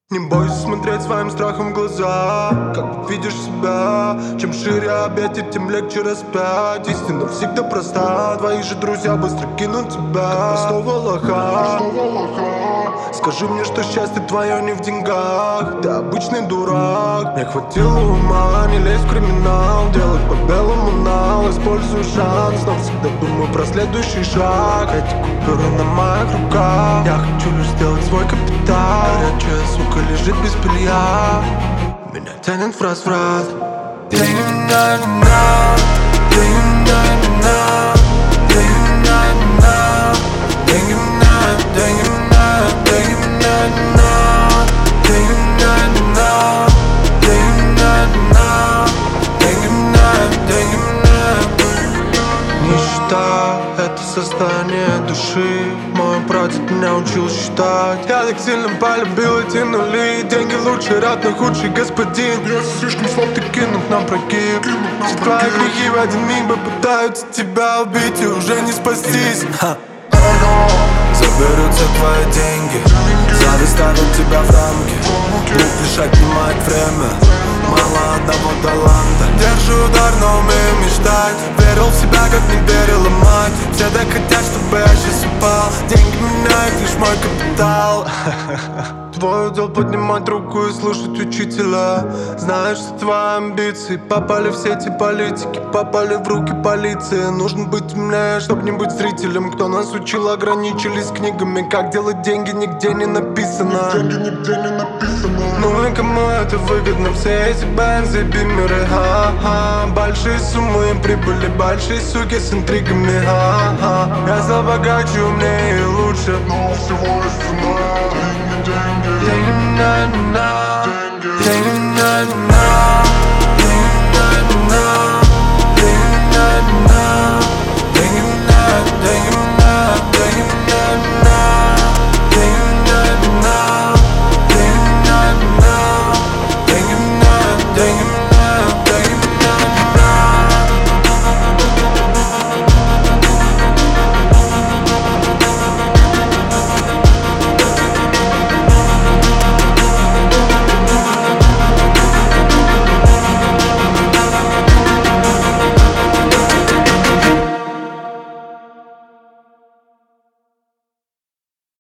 Не бойся смотреть своим страхом в глаза. Как видишь себя, чем шире объятия, тем легче распять. Истина всегда проста, твои же друзья быстро кинут тебя, как простого лоха. Скажи мне, что счастье твое не в деньгах. Ты обычный дурак. Мне хватило ума не лезть в криминал, делать по белому нал. Использую шанс, но всегда думаю про следующий шаг. Эти купюры на моих руках. Я хочу лишь сделать свой капитал. Горячая сука лежит без белья. Меня тянет в разврат. Нищета — это состояние души. Мой прадед меня учил считать. Я так сильно полюбил эти нули. Деньги лучше родных, худший господин. Я слишком слаб, ты кинут нам прогиб. Все твои грехи в один миг попытаются тебя убить, и уже не спастись. Заберут все твои деньги, заставят тебя в рамки. Будут лишь отнимать время, мало одного таланта. Держу удар, но умею мечтать. Верил в себя, как не верила мать. Все так хотят, чтобы я сейчас упал. Деньги меняют лишь мой капитал. Твой удел поднимать руку и слушать учителя. Знаешь, что твои амбиции попали в сети политики, попали в руки полиции. Нужно быть умнее, чтоб не быть зрителем. Кто нас учил, ограничились книгами. Как делать деньги, нигде не написано. Ну и кому это выгодно? Все эти бензы, бимеры, ха-ха. Большие суммы им прибыли, большие суки с интригами, ха-ха. Я стал богаче, умнее и лучше, но всего есть цена. Деньги, деньги, деньги,